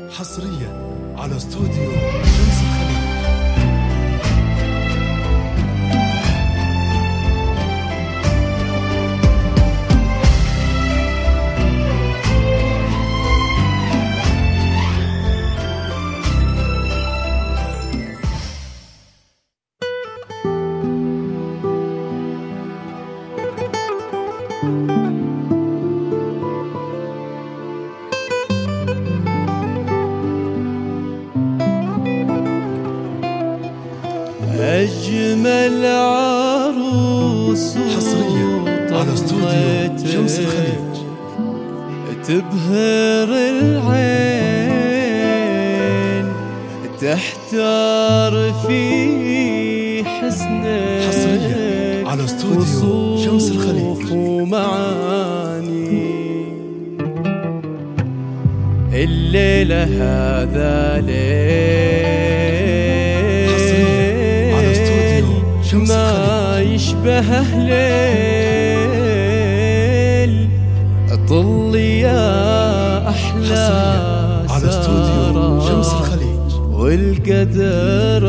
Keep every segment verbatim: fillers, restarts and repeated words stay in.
حصريا على استوديو شمس الخليج. أجمل عروس حصريا على استوديو شمس الخليج، تبهر العين تحتار في حسنك. حصريا على استوديو شمس الخليج ومعاني الليلة هذا ليل ما يشبهه ليل. طل يا أحلى على استوديو شمس الخليج، والقدر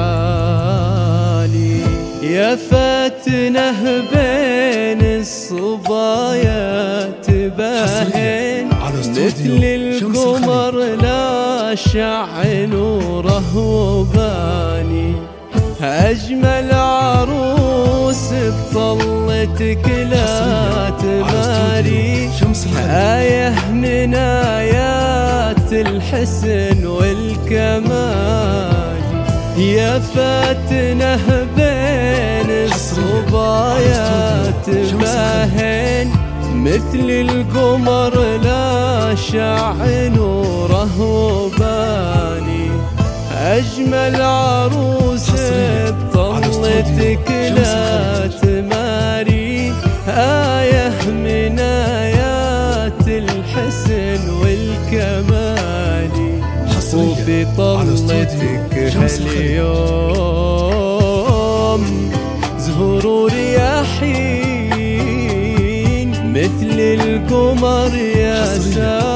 عالي يا فاتنه بين الصبايا تباهن مثل القمر لا شع نوره وباني. أجمل عروس بطلتك لا تباري، آية من آيات الحسن والكمال يا فاتنه بين الصبايا تباهن مثل القمر لا شع نوره وباني. أجمل عروس بطلتك لا تماري، آية من آيات الحسن والكمال. وفي طلتك هاليوم زهور رياحين مثل القمر يا سار.